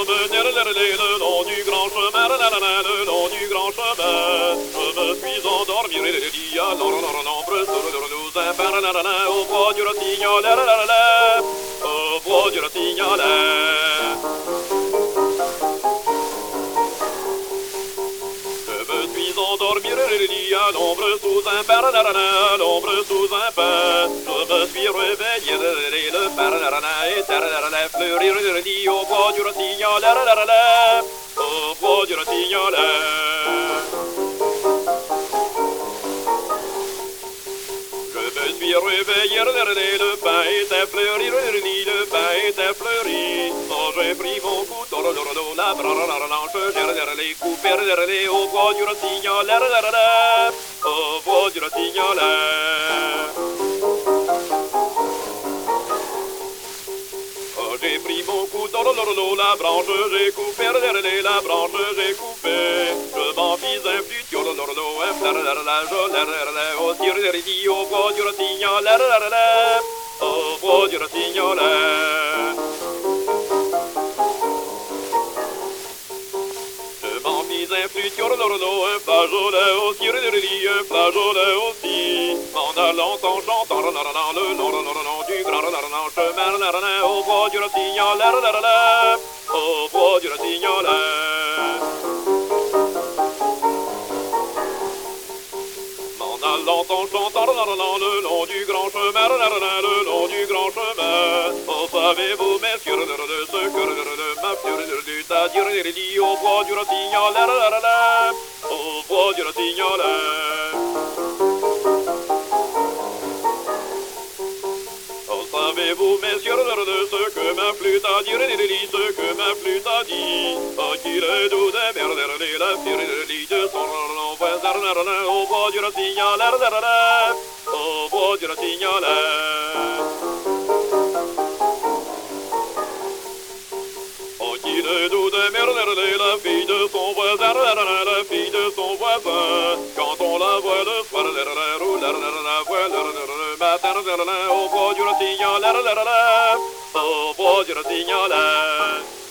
promenais le long du grand chemin, le long du grand chemin. Je me suis endormi, il y a l'ombre sur le Louvain, au bois du Rossignol, au bois du Rossignol. Je me suis endormi, il y a l'ombre sous un pin, l'ombre sous un pin. Je me suis réveillé, le pin et fleurir au bois du Rossignol, au bois du Rossignol. Je me suis réveillé, le pain était fleuri, le pain était fleuri. Oh, j'ai pris mon couteau, la branche, j'ai les coupé, au bois du Rossignol, au bois du Rossignol. Oh, j'ai pris mon couteau, la branche, j'ai coupé, la branche, j'ai coupé. Je m'en fis un flûte, un flar, au tir, au bois du Rossignol, au bois du Rossignol. Je m'en fis un flûte, un flageolet aussi, un flageolet aussi. En allant en chantant le long du grand chemin, au bois du Rossignol, au bois du Rossignol. En allant en chantant le long du grand chemin, le long du grand chemin. Oh, savez-vous, messieurs, de ce que ma fleur du c'est-à-dire au bois du Rossignol, au bois du Rossignol. Oh, savez-vous, messieurs, de ce que ma flûte a dit, ce que ma flûte a dit. Oh, qu'il est doux de merde, la flûte de son voisin, au bois du Rossignol, au bois du Rossignol. Oh, qu'il est doux de merde, la fille de son voisin, la fille de son voisin. Quand on la voit le soir, la voit le matin, au bois du Rossignol, au bois du Rossignol.